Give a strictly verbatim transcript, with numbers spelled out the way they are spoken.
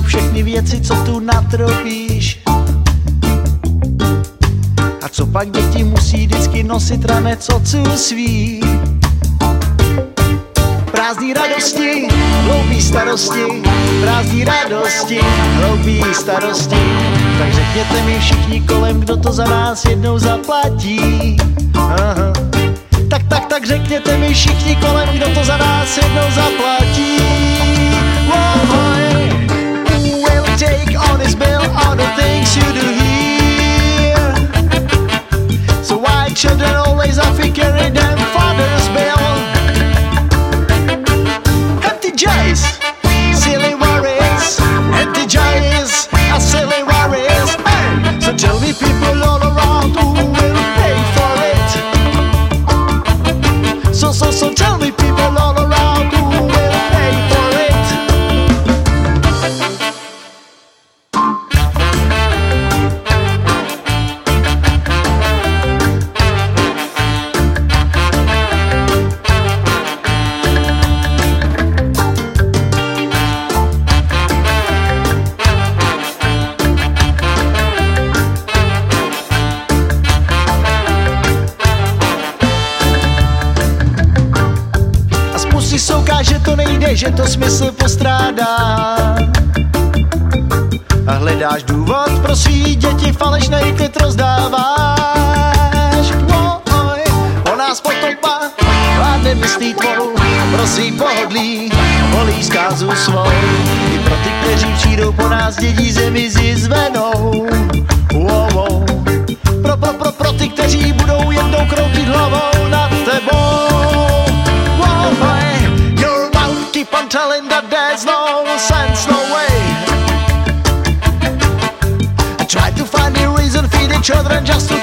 všechny věci, co tu natropíš. A co pak děti musí vždycky nosit ranec otců svý. Prázdný radosti, hloupý starosti, prázdný radosti, hloupý starosti. Tak řekněte mi všichni kolem, kdo to za nás jednou zaplatí. Aha. Tak, tak, tak řekněte mi všichni kolem, kdo to za nás jednou zaplatí. Why will take on his bill all the things you do here? So why children always have to carry them father's bill? Empty jays, silly worries, empty jays are silly worries. Hey, so tell me people all around who will pay for it. So, so, so tell me people all around who will pay for it. Že to nejde, že to smysl postrádá. A hledáš důvod pro svý děti, falešnej klid rozdáváš. Oj, o nás potopa, vládne myslí tvou, pro svý pohodlí, volí zkázu svou. I pro ty, kteří přijdou po nás, dědí zemi zizvenou. Wow, wow. Pro, pro, pro, pro ty, kteří budou jednou kroutit hlavou nad tebou. Wow, oj. Keep on telling that there's no sense, no way. I try to find a reason, feed each other and just to